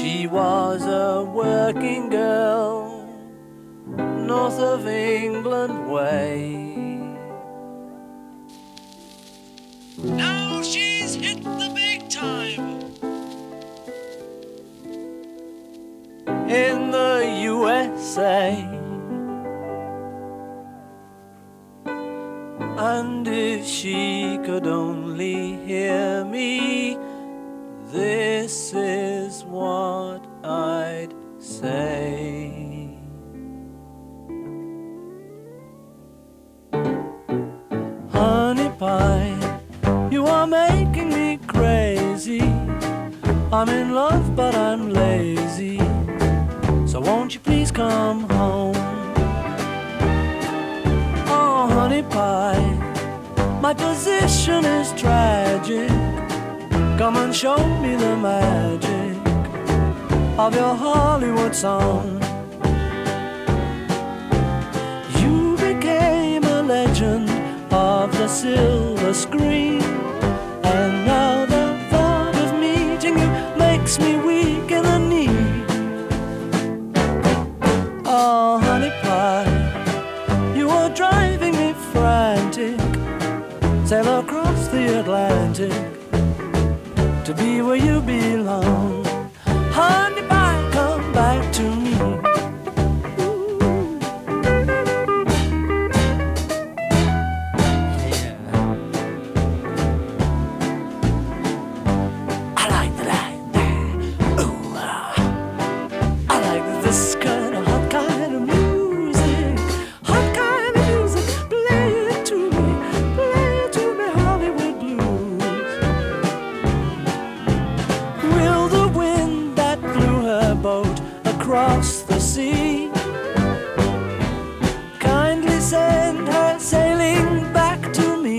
She was a working girl, north of England way. Now she's hit the big time. In the USA. And if she could only hear me, this is what I'd say. Honey pie, you are making me crazy. I'm in love but I'm lazy, so won't you please come home? Oh, honey pie, my position is tragic. Come and show me the magic of your Hollywood song. You became a legend of the silver screen, and now the thought of meeting you makes me weak in the knee. Oh, honey pie, you are driving me frantic. Sail across the Atlantic to be where you belong. Honey pie, come back to me. I like that. Ooh, I like this kind of hot kind of music. Hot kind of music. Play it to me, Hollywood blues. Will the wind that blew her boat across the sea kindly send her sailing back to me?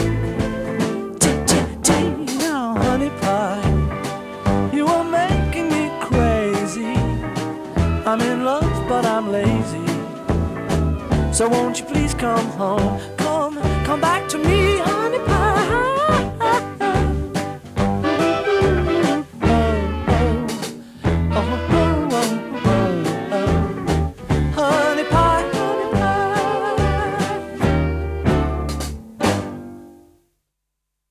Now, honey pie, you are making me crazy. I'm in love but I'm lazy, so won't you please come home? Come back to me, honey pie.